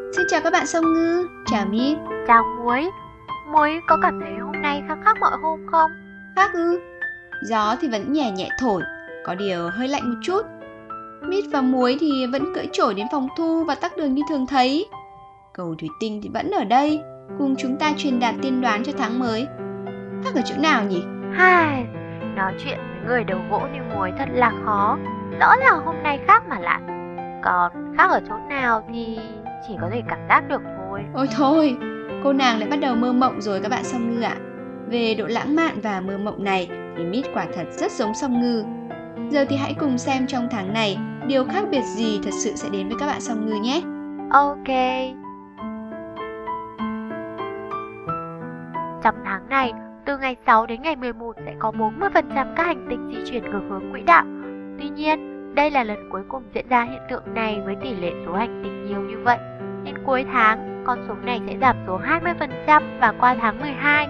Xin chào các bạn song ngư. Chào Mít. Chào Muối. Muối có cảm thấy hôm nay khác mọi hôm không? Khác ư? Gió thì vẫn nhẹ nhẹ thổi, có điều hơi lạnh một chút. Mít và Muối thì vẫn cưỡi chổi đến phòng thu và tắc đường như thường thấy. Cầu thủy tinh thì vẫn ở đây, cùng chúng ta truyền đạt tiên đoán cho tháng mới. Khác ở chỗ nào nhỉ? Hai, nói chuyện với người đầu gỗ như Muối thật là khó. Rõ là hôm nay khác mà lạ. Còn khác ở chỗ nào thì chỉ có thể cảm giác được thôi. Ôi thôi, cô nàng lại bắt đầu mơ mộng rồi các bạn song ngư ạ. Về độ lãng mạn và mơ mộng này thì Mít quả thật rất giống song ngư. Giờ thì hãy cùng xem trong tháng này điều khác biệt gì thật sự sẽ đến với các bạn song ngư nhé. Ok. Trong tháng này, từ ngày 6 đến ngày 11 sẽ có 40% các hành tinh di chuyển ngược hướng quỹ đạo. Tuy nhiên, đây là lần cuối cùng diễn ra hiện tượng này với tỷ lệ số hành tinh nhiều như vậy. Đến cuối tháng, con số này sẽ giảm xuống 20% và qua tháng 12,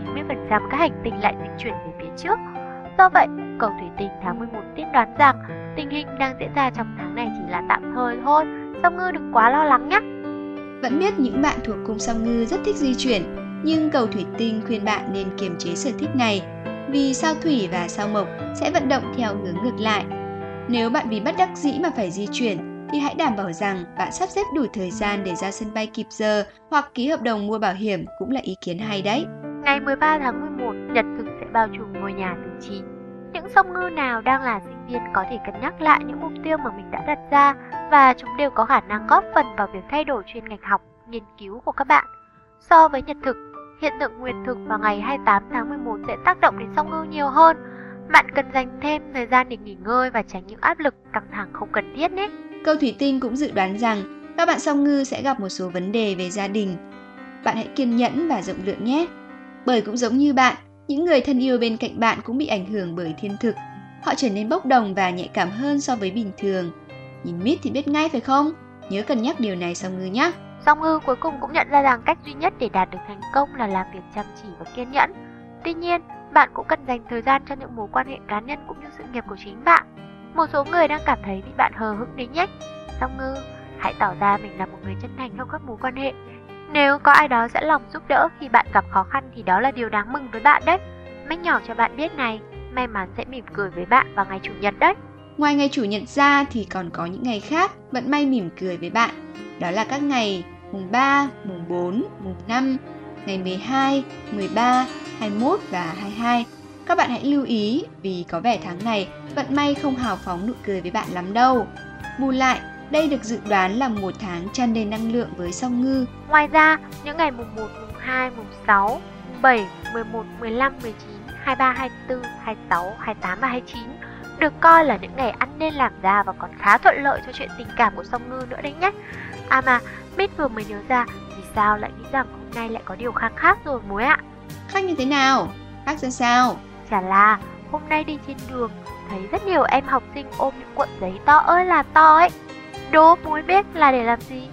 90% các hành tinh lại di chuyển về phía trước. Do vậy, cầu thủy tinh tháng 11 tiên đoán rằng tình hình đang diễn ra trong tháng này chỉ là tạm thời thôi, song ngư đừng quá lo lắng nhé. Vẫn biết những bạn thuộc cung song ngư rất thích di chuyển, nhưng cầu thủy tinh khuyên bạn nên kiềm chế sở thích này, vì sao thủy và sao mộc sẽ vận động theo hướng ngược lại. Nếu bạn vì bất đắc dĩ mà phải di chuyển, thì hãy đảm bảo rằng bạn sắp xếp đủ thời gian để ra sân bay kịp giờ hoặc ký hợp đồng mua bảo hiểm cũng là ý kiến hay đấy. Ngày 13 tháng 11, nhật thực sẽ bao trùm ngôi nhà thứ 9. Những song ngư nào đang là sinh viên có thể cân nhắc lại những mục tiêu mà mình đã đặt ra và chúng đều có khả năng góp phần vào việc thay đổi chuyên ngành học, nghiên cứu của các bạn. So với nhật thực, hiện tượng nguyệt thực vào ngày 28 tháng 11 sẽ tác động đến song ngư nhiều hơn. Bạn cần dành thêm thời gian để nghỉ ngơi và tránh những áp lực căng thẳng không cần thiết nhé. Cầu thủy tinh cũng dự đoán rằng các bạn song ngư sẽ gặp một số vấn đề về gia đình. Bạn hãy kiên nhẫn và rộng lượng nhé. Bởi cũng giống như bạn, những người thân yêu bên cạnh bạn cũng bị ảnh hưởng bởi thiên thực. Họ trở nên bốc đồng và nhạy cảm hơn so với bình thường. Nhìn Mít thì biết ngay phải không? Nhớ cân nhắc điều này song ngư nhé. Song ngư cuối cùng cũng nhận ra rằng cách duy nhất để đạt được thành công là làm việc chăm chỉ và kiên nhẫn. Tuy nhiên, bạn cũng cần dành thời gian cho những mối quan hệ cá nhân cũng như sự nghiệp của chính bạn. Một số người đang cảm thấy bị bạn hờ hững đấy nhé. Song ngư, hãy tỏ ra mình là một người chân thành trong các mối quan hệ. Nếu có ai đó sẵn lòng giúp đỡ khi bạn gặp khó khăn thì đó là điều đáng mừng với bạn đấy. Mách nhỏ cho bạn biết này, may mắn sẽ mỉm cười với bạn vào ngày Chủ nhật đấy. Ngoài ngày Chủ nhật ra thì còn có những ngày khác vận may mỉm cười với bạn. Đó là các ngày mùng 3, mùng 4, mùng 5, ngày 12, 13, 21 và 22. Các bạn hãy lưu ý vì có vẻ tháng này vận may không hào phóng nụ cười với bạn lắm đâu. Bù lại, đây được dự đoán là một tháng tràn đầy năng lượng với song ngư. Ngoài ra, những ngày mùng 1, mùng 2, mùng 6, mùng 7, 11, 15, 19, 23, 24, 26, 28 và 29 được coi là những ngày ăn nên làm ra và còn khá thuận lợi cho chuyện tình cảm của song ngư nữa đấy nhé. À mà, Mít vừa mới nhớ ra vì sao lại nghĩ rằng hôm nay lại có điều khác rồi Muối ạ. Khác như thế nào? Khác ra sao? Chả là hôm nay đi trên đường thấy rất nhiều em học sinh ôm những cuộn giấy to ơi là to ấy. Đố Muối biết là để làm gì?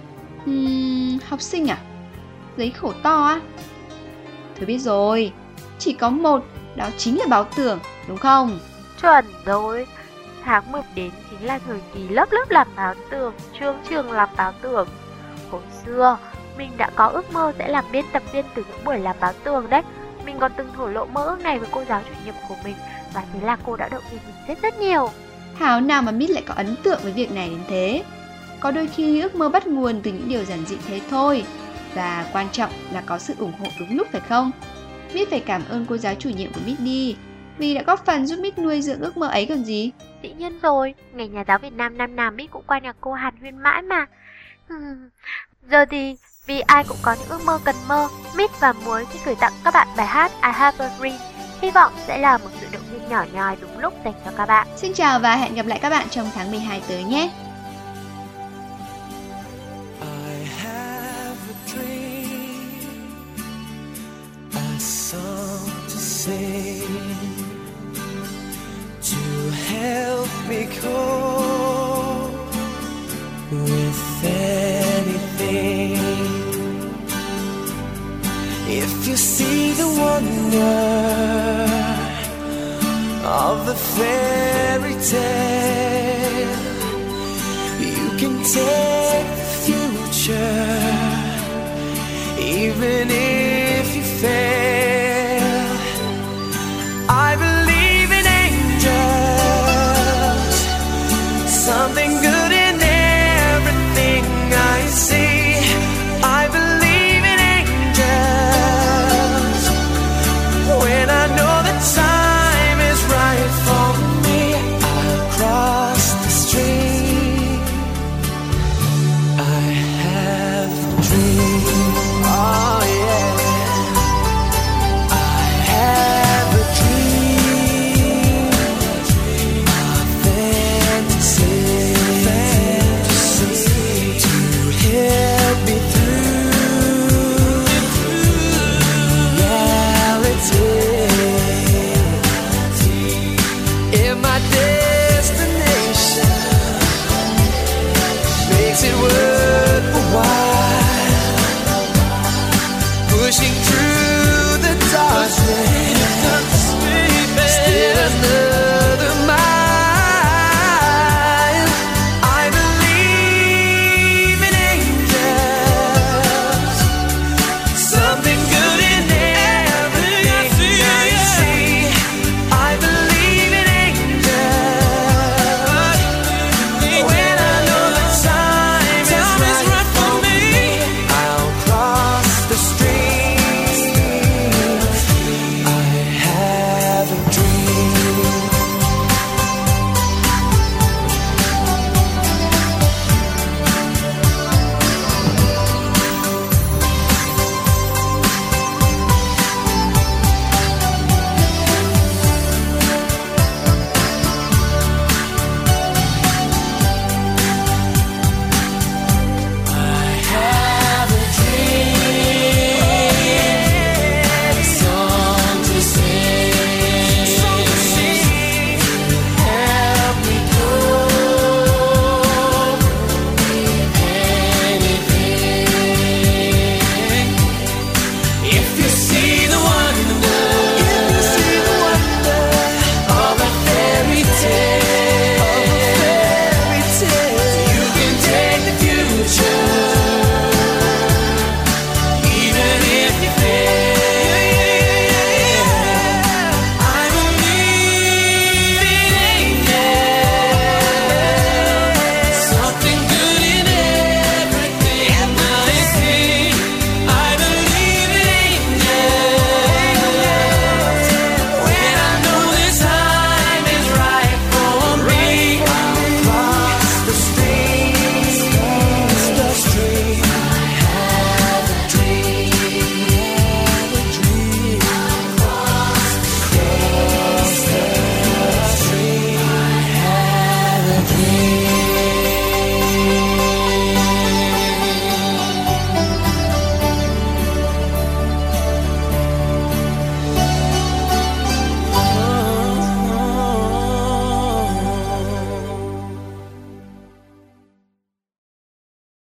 Học sinh à? Giấy khổ to á? Tôi biết rồi, chỉ có một, đó chính là báo tưởng, đúng không? Chuẩn rồi, tháng 10 đến chính là thời kỳ lớp làm báo tưởng, trường làm báo tưởng. Hồi xưa, mình đã có ước mơ sẽ làm biên tập viên từ những buổi làm báo tường đấy. Mình còn từng thổ lộ mơ ước này với cô giáo chủ nhiệm của mình và thế là cô đã động viên mình rất nhiều. Thảo nào mà Mít lại có ấn tượng với việc này đến thế. Có đôi khi ước mơ bắt nguồn từ những điều giản dị thế thôi. Và quan trọng là có sự ủng hộ đúng lúc phải không? Mít phải cảm ơn cô giáo chủ nhiệm của Mít đi, vì đã góp phần giúp Mít nuôi dưỡng ước mơ ấy còn gì. Dĩ nhiên rồi, ngày nhà giáo Việt Nam năm nào Mít cũng qua nhà cô Hàn Huyên mãi mà. Giờ thì vì ai cũng có những ước mơ cần mơ, Mít và Muối xin gửi tặng các bạn bài hát I Have a Dream. Hy vọng sẽ là một sự động viên nhỏ nhoi đúng lúc dành cho các bạn. Xin chào và hẹn gặp lại các bạn trong tháng 12 tới nhé. I have a dream, a song to sing, to help me cope with anything. If you see the wonder of the fairy tale, you can take the future even if you fail. I believe in angels, something good